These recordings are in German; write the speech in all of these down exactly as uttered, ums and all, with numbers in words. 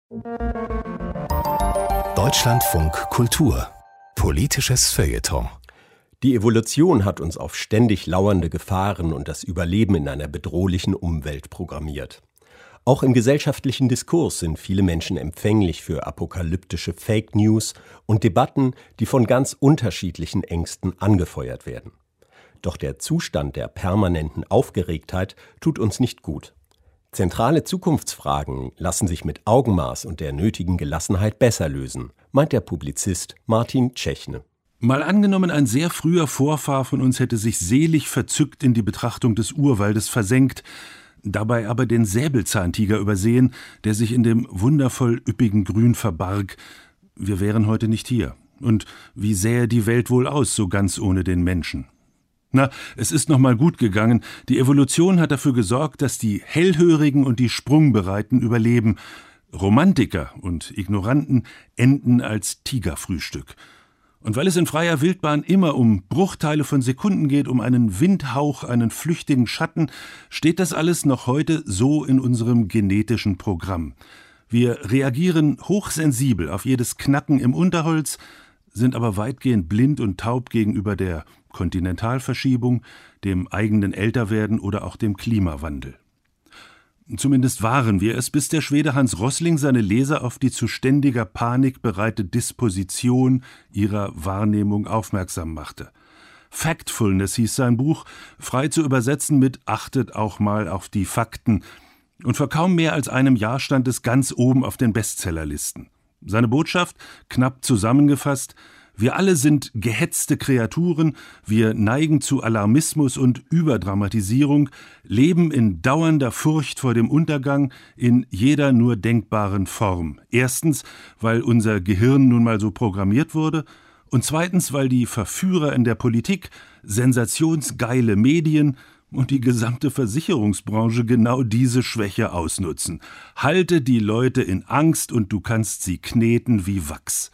Deutschlandfunk Kultur. Politisches Feuilleton. Die Evolution hat uns auf ständig lauernde Gefahren und das Überleben in einer bedrohlichen Umwelt programmiert. Auch im gesellschaftlichen Diskurs sind viele Menschen empfänglich für apokalyptische Fake News und Debatten, die von ganz unterschiedlichen Ängsten angefeuert werden. Doch der Zustand der permanenten Aufgeregtheit tut uns nicht gut. Zentrale Zukunftsfragen lassen sich mit Augenmaß und der nötigen Gelassenheit besser lösen, meint der Publizist Martin Czechne. Mal angenommen, ein sehr früher Vorfahr von uns hätte sich selig verzückt in die Betrachtung des Urwaldes versenkt, dabei aber den Säbelzahntiger übersehen, der sich in dem wundervoll üppigen Grün verbarg. Wir wären heute nicht hier. Und wie sähe die Welt wohl aus, so ganz ohne den Menschen? Na, es ist noch mal gut gegangen. Die Evolution hat dafür gesorgt, dass die Hellhörigen und die Sprungbereiten überleben. Romantiker und Ignoranten enden als Tigerfrühstück. Und weil es in freier Wildbahn immer um Bruchteile von Sekunden geht, um einen Windhauch, einen flüchtigen Schatten, steht das alles noch heute so in unserem genetischen Programm. Wir reagieren hochsensibel auf jedes Knacken im Unterholz, sind aber weitgehend blind und taub gegenüber der Kontinentalverschiebung, dem eigenen Älterwerden oder auch dem Klimawandel. Zumindest waren wir es, bis der Schwede Hans Rosling seine Leser auf die zu ständiger Panik bereite Disposition ihrer Wahrnehmung aufmerksam machte. Factfulness hieß sein Buch, frei zu übersetzen mit »Achtet auch mal auf die Fakten«. Und vor kaum mehr als einem Jahr stand es ganz oben auf den Bestsellerlisten. Seine Botschaft, knapp zusammengefasst: Wir alle sind gehetzte Kreaturen, wir neigen zu Alarmismus und Überdramatisierung, leben in dauernder Furcht vor dem Untergang in jeder nur denkbaren Form. Erstens, weil unser Gehirn nun mal so programmiert wurde, und zweitens, weil die Verführer in der Politik, sensationsgeile Medien und die gesamte Versicherungsbranche genau diese Schwäche ausnutzen. Halte die Leute in Angst und du kannst sie kneten wie Wachs.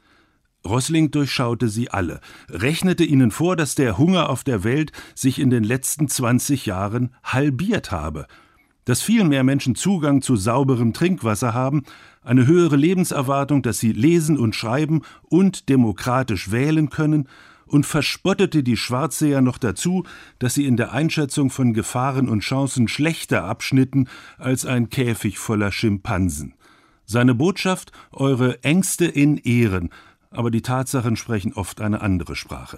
Rosling durchschaute sie alle, rechnete ihnen vor, dass der Hunger auf der Welt sich in den letzten zwanzig Jahren halbiert habe, dass viel mehr Menschen Zugang zu sauberem Trinkwasser haben, eine höhere Lebenserwartung, dass sie lesen und schreiben und demokratisch wählen können, und verspottete die Schwarzseher noch dazu, dass sie in der Einschätzung von Gefahren und Chancen schlechter abschnitten als ein Käfig voller Schimpansen. Seine Botschaft: Eure Ängste in Ehren, aber die Tatsachen sprechen oft eine andere Sprache.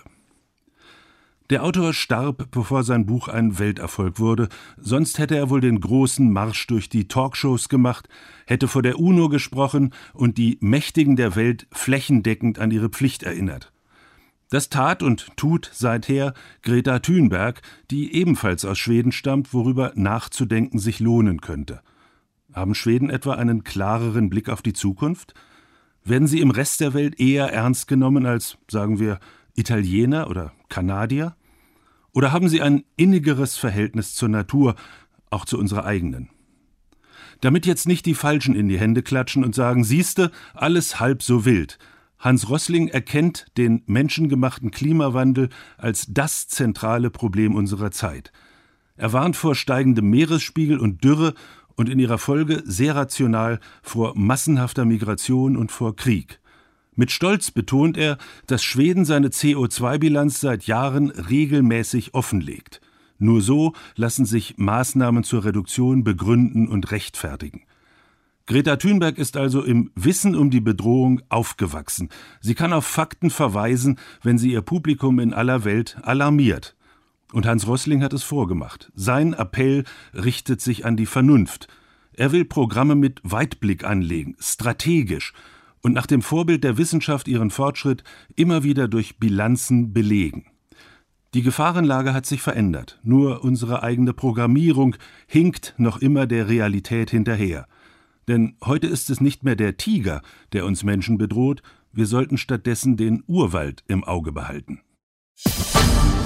Der Autor starb, bevor sein Buch ein Welterfolg wurde, sonst hätte er wohl den großen Marsch durch die Talkshows gemacht, hätte vor der UNO gesprochen und die Mächtigen der Welt flächendeckend an ihre Pflicht erinnert. Das tat und tut seither Greta Thunberg, die ebenfalls aus Schweden stammt, worüber nachzudenken sich lohnen könnte. Haben Schweden etwa einen klareren Blick auf die Zukunft? Werden sie im Rest der Welt eher ernst genommen als, sagen wir, Italiener oder Kanadier? Oder haben sie ein innigeres Verhältnis zur Natur, auch zu unserer eigenen? Damit jetzt nicht die Falschen in die Hände klatschen und sagen, siehste, alles halb so wild. Hans Rosling erkennt den menschengemachten Klimawandel als das zentrale Problem unserer Zeit. Er warnt vor steigendem Meeresspiegel und Dürre und in ihrer Folge sehr rational vor massenhafter Migration und vor Krieg. Mit Stolz betont er, dass Schweden seine C O zwei Bilanz seit Jahren regelmäßig offenlegt. Nur so lassen sich Maßnahmen zur Reduktion begründen und rechtfertigen. Greta Thunberg ist also im Wissen um die Bedrohung aufgewachsen. Sie kann auf Fakten verweisen, wenn sie ihr Publikum in aller Welt alarmiert. Und Hans Rosling hat es vorgemacht. Sein Appell richtet sich an die Vernunft. Er will Programme mit Weitblick anlegen, strategisch, und nach dem Vorbild der Wissenschaft ihren Fortschritt immer wieder durch Bilanzen belegen. Die Gefahrenlage hat sich verändert. Nur unsere eigene Programmierung hinkt noch immer der Realität hinterher. Denn heute ist es nicht mehr der Tiger, der uns Menschen bedroht, wir sollten stattdessen den Urwald im Auge behalten.